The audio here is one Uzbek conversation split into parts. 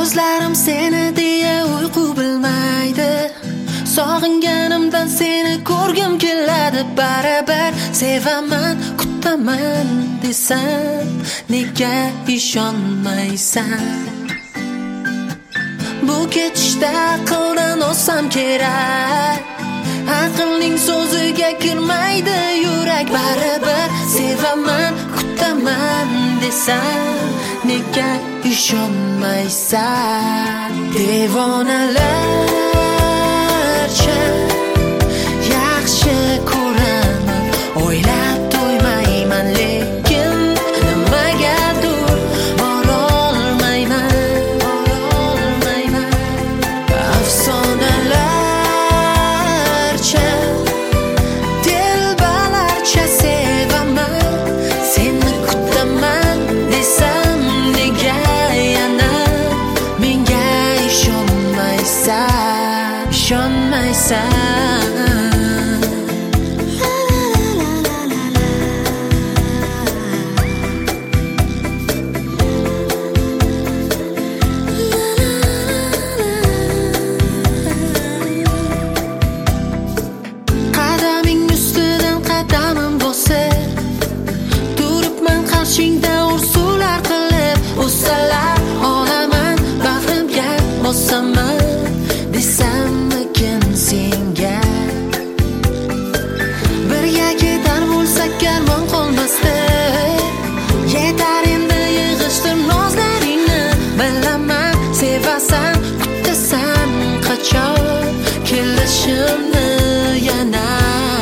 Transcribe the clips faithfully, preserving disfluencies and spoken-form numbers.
Ko'zlarim seni deya uyqu bilmaydi. Sog'inganimdan seni ko'rgim keladi. Barabar sevaman, kutaman desam, nega ishonmaysan? Bu ketishda aqldan olsam kerak. Aqlning so'ziga kirmaydi yurak. Barabar sevaman, kutaman desam, nega ishonmaysan? Devonalarcha yaxshi ko'raman, o'ylab to'ymayman, lekin nimagadir borolmayman, borolmayman. Afsonalarcha, telbalarcha sevaman, seni kutaman desam, nega yana menga ishonmaysan, ishonmaysan? Qadaming ustidan qadamim bo'lsa, turibman qarshingda ursular qilib. O'salar olaman, bag'rimga bosaman desammikin senga. Birga ketar bo'lsak karvon qolmasdi. Yetar endi yig'ishtir nozlaringni. Bilaman sevasan, kutasan qachon kelishimni yana.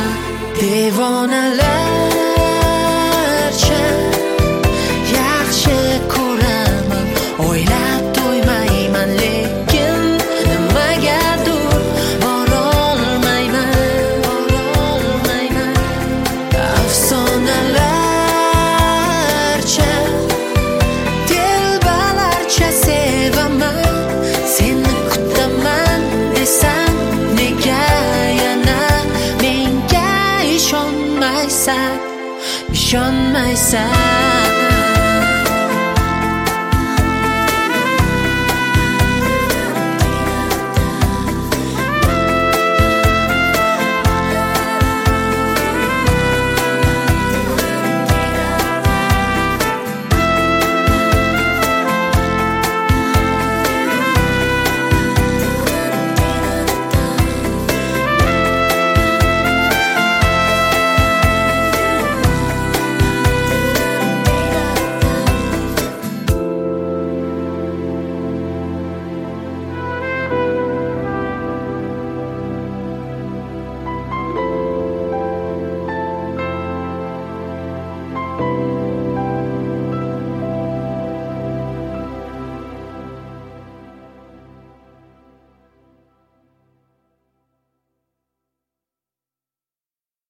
Devonalarcha yaxshi ko'raman, o'ylab to'ymayman, lekin nimagadir borolmayman, borolmayman. Afsonalarcha, telbalarcha sevaman, seni kutaman desam, nega yana menga ishonmaysan, ishonmaysan?